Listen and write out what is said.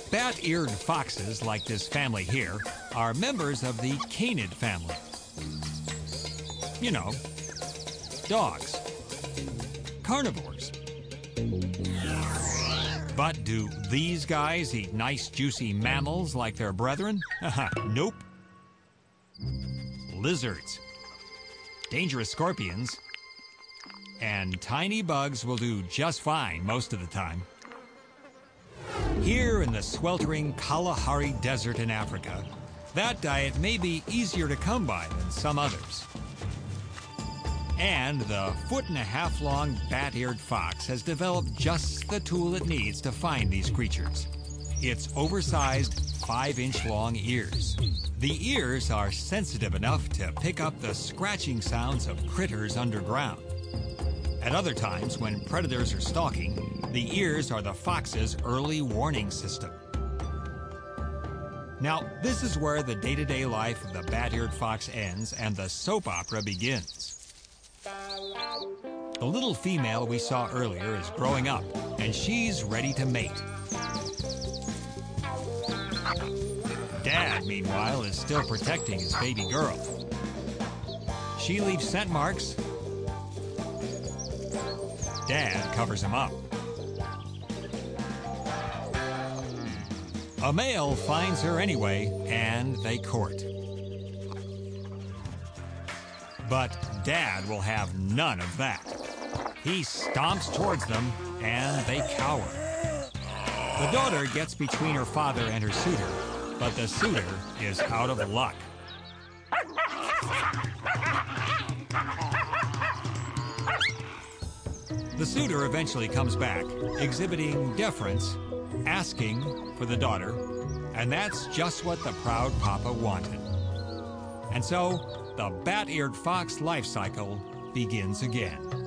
Bat-eared foxes, like this family here, are members of the canid family. You know, dogs. Carnivores. But do these guys eat nice, juicy mammals like their brethren? Nope. Lizards, dangerous scorpions, and tiny bugs will do just fine most of the time. Here in the sweltering Kalahari Desert in Africa, that diet may be easier to come by than some others. And the 1.5-foot long bat-eared fox has developed just the tool it needs to find these creatures. Its oversized 5-inch long ears. The ears are sensitive enough to pick up the scratching sounds of critters underground. At other times, when predators are stalking, the ears are the fox's early warning system. Now, this is where the day-to-day life of the bat-eared fox ends and the soap opera begins. The little female we saw earlier is growing up, and she's ready to mate. Dad, meanwhile, is still protecting his baby girl. She leaves scent marks. Dad covers him up. A male finds her anyway, and they court. But Dad will have none of that. He stomps towards them, and they cower. The daughter gets between her father and her suitor, but the suitor is out of luck. The suitor eventually comes back, exhibiting deference, asking for the daughter, and that's just what the proud papa wanted. And so, the bat-eared fox life cycle begins again.